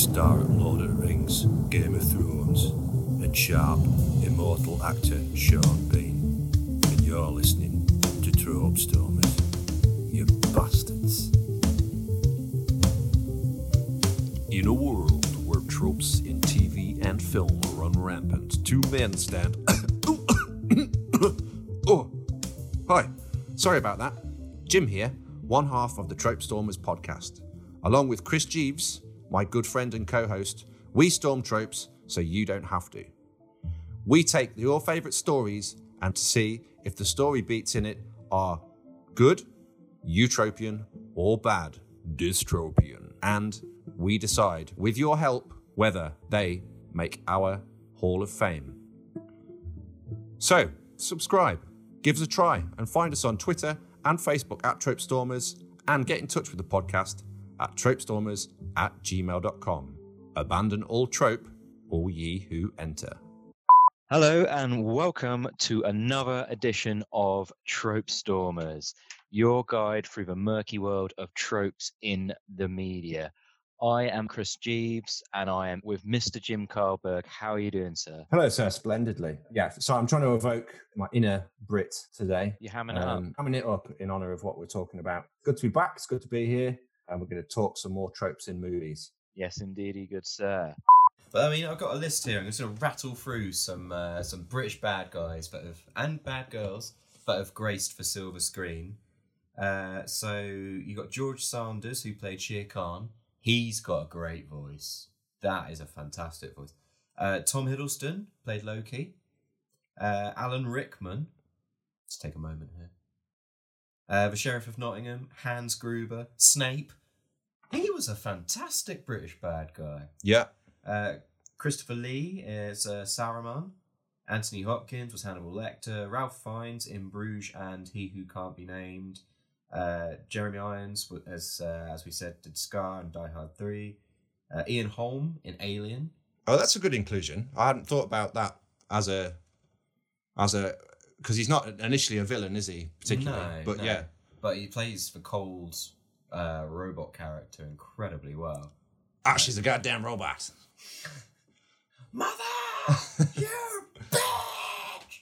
star at Lord of the Rings, Game of Thrones, and sharp, immortal actor Sean Bean. And you're listening to Trope Stormers, you bastards. In a world where tropes in TV and film run rampant, two men stand... Oh, hi. Sorry about that. Jim here, one half of the Trope Stormers podcast. Along with Chris Jeeves, my good friend and co-host, we storm tropes so you don't have to. We take your favourite stories and to see if the story beats in it are good, utopian, or bad, dystopian. And we decide, with your help, whether they make our Hall of Fame. So, subscribe, give us a try, and find us on Twitter and Facebook at Trope Stormers, and get in touch with the podcast at tropestormers@gmail.com. Abandon all trope, all ye who enter. Hello and welcome to another edition of Trope Stormers, your guide through the murky world of tropes in the media. I am Chris Jeeves and I am with Mr. Jim Carlberg. How are you doing, sir? Hello, sir. Splendidly. Yeah, so I'm trying to evoke my inner Brit today. You're hamming it up. Hamming it up in honour of what we're talking about. Good to be back. It's good to be here. And we're going to talk some more tropes in movies. Yes, indeedy, good sir. But I mean, I've got a list here. I'm just going to rattle through some British bad guys and bad girls that have graced the silver screen. So you got George Sanders, who played Shere Khan. He's got a great voice. That is a fantastic voice. Tom Hiddleston played Loki. Alan Rickman. Let's take a moment here. The Sheriff of Nottingham. Hans Gruber. Snape. He was a fantastic British bad guy. Yeah. Christopher Lee is Saruman. Anthony Hopkins was Hannibal Lecter. Ralph Fiennes in Bruges and He Who Can't Be Named. Jeremy Irons, as we said, did Scar and Die Hard 3. Ian Holm in Alien. Oh, that's a good inclusion. I hadn't thought about that as a because he's not initially a villain, is he? Particularly, No. yeah. But he plays the cold robot character incredibly well. Ash is a goddamn robot. Mother, you bitch!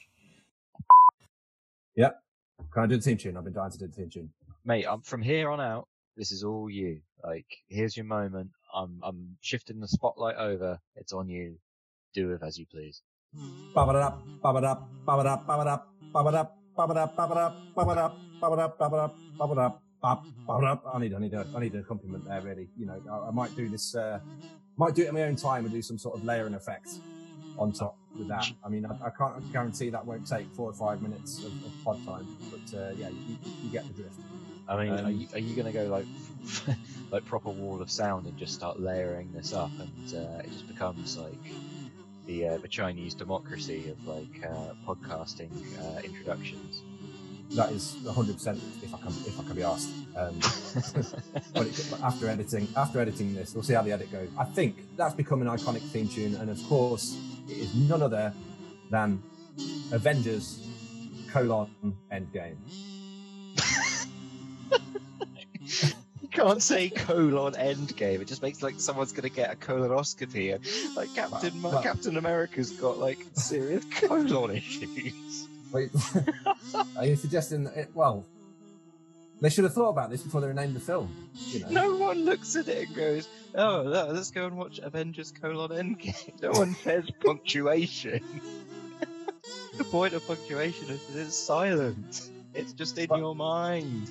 Yeah. Can I do the theme tune? I've been dying to do the theme tune. Mate, from here on out, this is all you. Like, here's your moment. I'm shifting the spotlight over. It's on you. Do with as you please. Ba-ba-da-da, ba-ba-da, ba-ba-da, ba-ba-da, ba-ba-da, ba-ba-da, ba-ba-da, ba-ba-da, ba-ba-da, ba-ba-da, ba-ba-da, ba-ba-da. I need an accompaniment there, really. You know, I might do this, might do it in my own time and do some sort of layering effect on top with that. I mean, I can't guarantee that won't take 4 or 5 minutes of pod time, but yeah, you get the drift. I mean, are you going to go like like proper wall of sound and just start layering this up, and it just becomes like the Chinese democracy of like podcasting introductions? That is 100% if I can be asked. But after editing this, we'll see how the edit goes. I think that's become an iconic theme tune, and of course, it is none other than Avengers: Endgame. You can't say Endgame. It just makes like someone's going to get a colonoscopy, and like Captain America's got like serious colon issues. Wait, are you suggesting that well, they should have thought about this before they named the film? You know? No one looks at it and goes, "Oh, no, let's go and watch Avengers: Endgame." No one says punctuation. The point of punctuation is that it's silent. It's just in your mind.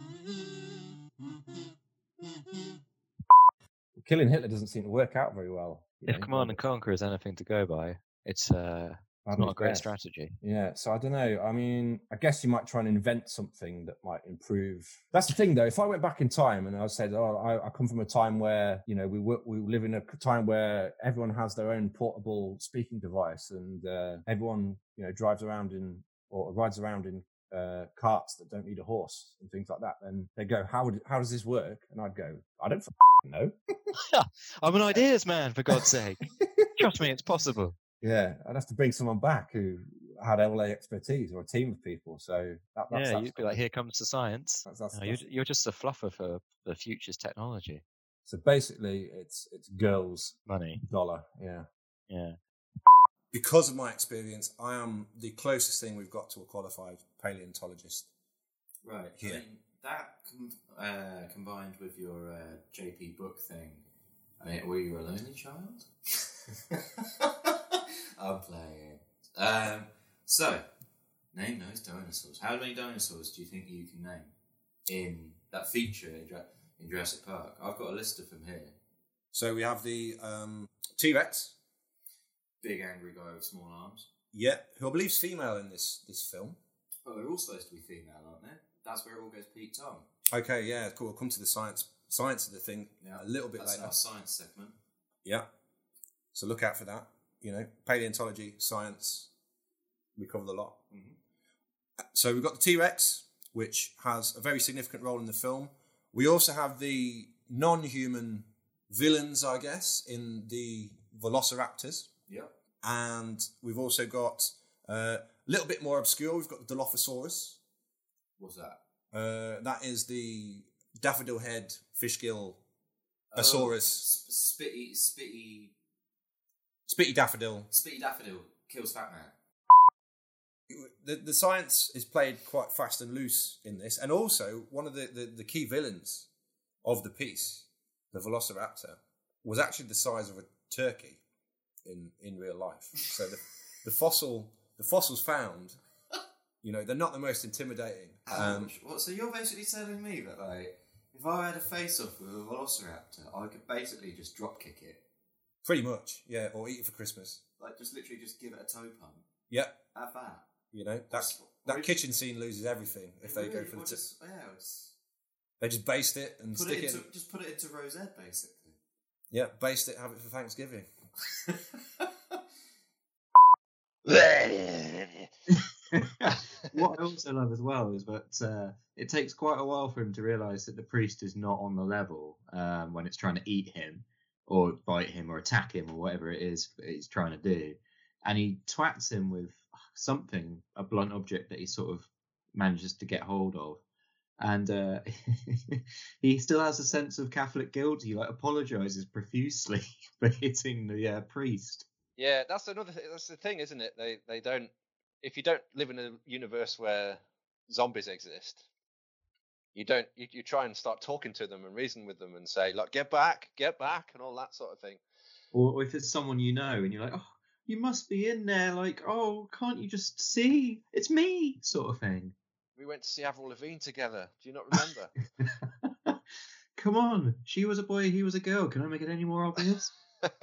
Killing Hitler doesn't seem to work out very well. If Command and Conquer is anything to go by, it's not a great strategy. Yeah, so I don't know. I mean, I guess you might try and invent something that might improve. That's the thing, though. If I went back in time and I said, I come from a time where, you know, we live in a time where everyone has their own portable speaking device, and everyone, you know, drives around or rides around in carts that don't need a horse and things like that. Then they go, how does this work? And I'd go, I don't know. I'm an ideas man, for God's sake. Trust me, it's possible. Yeah, I'd have to bring someone back who had LA expertise or a team of people. So that's you'd be like, here comes the science. That's you're just a fluffer for the future's technology. So basically, it's girls' Money. dollar. Yeah. Yeah. Because of my experience, I am the closest thing we've got to a qualified paleontologist. Right. Here. I mean, that combined with your JP book thing. I mean, were you a lonely child? I'm playing. So, name those dinosaurs. How many dinosaurs do you think you can name in that feature in Jurassic Park? I've got a list of them here. So we have the T-Rex. Big angry guy with small arms. Yeah, who I believe is female in this film. Oh, they're all supposed to be female, aren't they? That's where it all goes Pete Tong. Okay, yeah, cool. We'll come to the science of the thing a little bit later. That's our science segment. Yeah. So look out for that. You know, paleontology, science, we cover the lot. Mm-hmm. So we've got the T-Rex, which has a very significant role in the film. We also have the non-human villains, I guess, in the Velociraptors. Yeah. And we've also got a little bit more obscure. We've got the Dilophosaurus. What's that? That is the daffodil head fishgill Asaurus. Spitty daffodil. Spitty daffodil kills Fat Man. The science is played quite fast and loose in this. And also, one of the key villains of the piece, the Velociraptor, was actually the size of a turkey in real life. So the fossils found, you know, they're not the most intimidating. So you're basically telling me that, like, if I had a face-off with a Velociraptor, I could basically just drop-kick it? Pretty much, yeah, or eat it for Christmas. Like, just literally just give it a toe pump? Yep. Have that. You know, that kitchen scene loses everything if they go for the... They just baste it and stick it in... Just put it into Rosette, basically. Yeah, baste it, have it for Thanksgiving. What I also love as well is that it takes quite a while for him to realise that the priest is not on the level when it's trying to eat him or bite him or attack him or whatever it is he's trying to do. And he twats him with something, a blunt object that he sort of manages to get hold of. And he still has a sense of Catholic guilt. He apologises profusely for hitting the priest. Yeah, that's another. That's the thing, isn't it? They don't. If you don't live in a universe where zombies exist, you don't. You try and start talking to them and reason with them and say, "Look, get back," and all that sort of thing. Or if it's someone you know and you're like, "Oh, you must be in there," like, "Oh, can't you just see? It's me," sort of thing. We went to see Avril Lavigne together. Do you not remember? Come on, she was a boy, he was a girl. Can I make it any more obvious?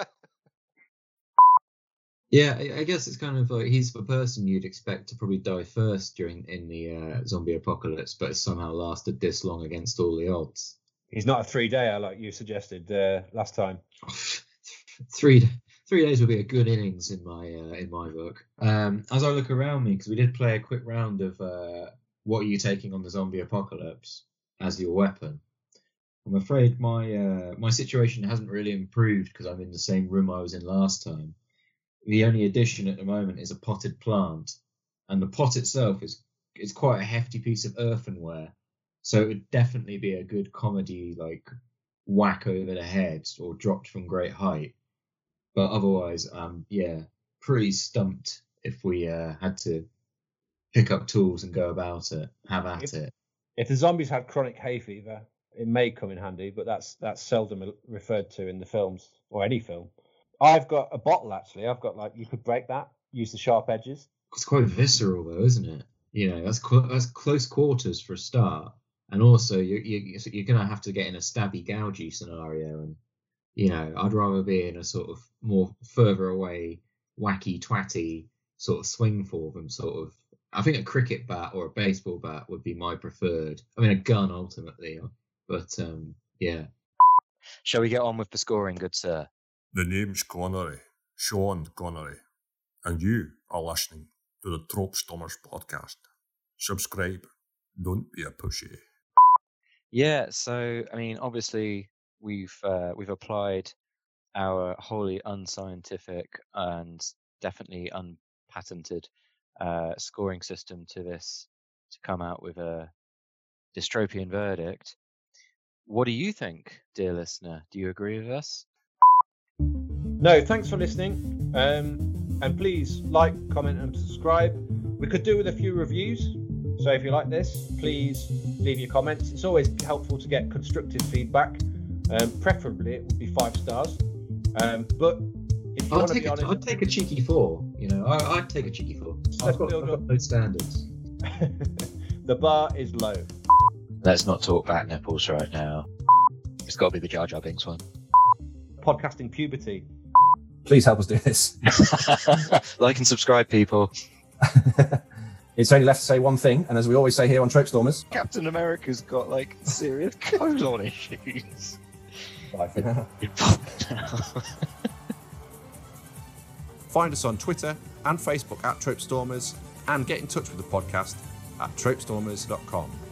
Yeah, I guess it's kind of like he's the person you'd expect to probably die first in the zombie apocalypse, but has somehow lasted this long against all the odds. He's not a 3-dayer like you suggested last time. 3 days would be a good innings in my book. As I look around me, because we did play a quick round of what are you taking on the zombie apocalypse as your weapon. I'm afraid my situation hasn't really improved because I'm in the same room I was in last time. The only addition at the moment is a potted plant, and the pot itself is quite a hefty piece of earthenware, so it would definitely be a good comedy, like whack over the head or dropped from great height. But otherwise, pretty stumped if we had to pick up tools and go about it, have at it. If the zombies had chronic hay fever, it may come in handy, but that's seldom referred to in the films or any film. I've got a bottle, actually. I've got, you could break that, use the sharp edges. It's quite visceral, though, isn't it? You know, that's close quarters for a start. And also, you're going to have to get in a stabby, gougey scenario. And, you know, I'd rather be in a sort of more further away, wacky, twatty sort of swing for them, sort of. I think a cricket bat or a baseball bat would be my preferred. I mean, a gun, ultimately. But, yeah. Shall we get on with the scoring, good sir? The name's Connery, Sean Connery, and you are listening to the Trope Stormers podcast. Subscribe, don't be a pushy. Yeah, so I mean, obviously we've applied our wholly unscientific and definitely unpatented scoring system to this to come out with a dystopian verdict. What do you think, dear listener? Do you agree with us? No, thanks for listening. And please like, comment, and subscribe. We could do with a few reviews. So if you like this, please leave your comments. It's always helpful to get constructive feedback. Preferably, it would be 5 stars. But if you want to be honest, I'd take a cheeky 4. You know, I'd take a cheeky 4. I've got those standards. the bar is low. Let's not talk back nipples right now. It's got to be the Jar Jar Binks one. Podcasting puberty. Please help us do this. Like and subscribe, people. It's only left to say one thing, and as we always say here on Trope Stormers, Captain America's got like serious colon issues. bye for now. Find us on Twitter and Facebook at Trope Stormers, and get in touch with the podcast at tropestormers.com.